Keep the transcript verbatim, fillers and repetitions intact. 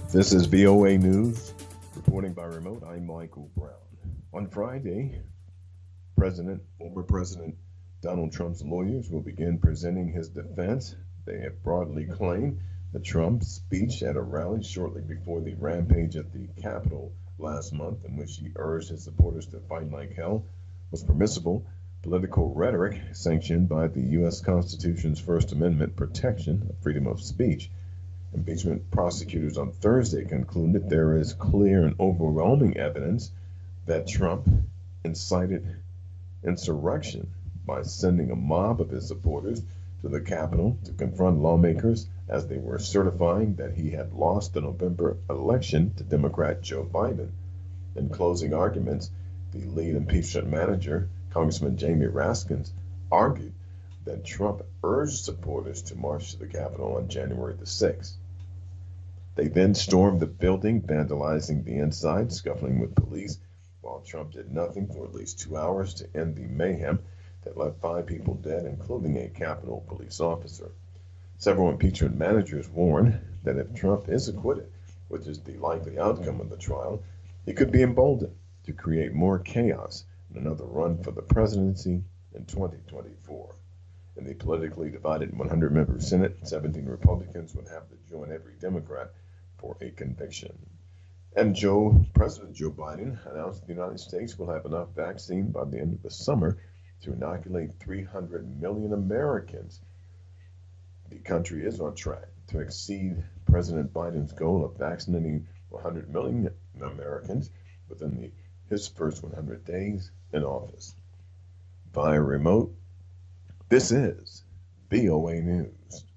This is V O A News, reporting by remote. I'm Michael Brown. On Friday, President, former President Donald Trump's lawyers will begin presenting his defense. They have broadly claimed that Trump's speech at a rally shortly before the rampage at the Capitol last month, in which he urged his supporters to fight like hell, was permissible political rhetoric sanctioned by the U S Constitution's First Amendment protection of freedom of speech. Impeachment prosecutors on Thursday concluded there is clear and overwhelming evidence that Trump incited insurrection by sending a mob of his supporters to the Capitol to confront lawmakers as they were certifying that he had lost the November election to Democrat Joe Biden. In closing arguments, the lead impeachment manager, Congressman Jamie Raskins, argued that Trump urged supporters to march to the Capitol on January the sixth. They then stormed the building, vandalizing the inside, scuffling with police, while Trump did nothing for at least two hours to end the mayhem that left five people dead, including a Capitol police officer. Several impeachment managers warn that if Trump is acquitted, which is the likely outcome of the trial, he could be emboldened to create more chaos in another run for the presidency in twenty twenty-four. In the politically divided one hundred member Senate, seventeen Republicans would have to join every Democrat for a conviction. And Joe, President Joe Biden announced the United States will have enough vaccine by the end of the summer to inoculate three hundred million Americans. The country is on track to exceed President Biden's goal of vaccinating one hundred million Americans within the, his first one hundred days in office. Via remote, this is V O A News.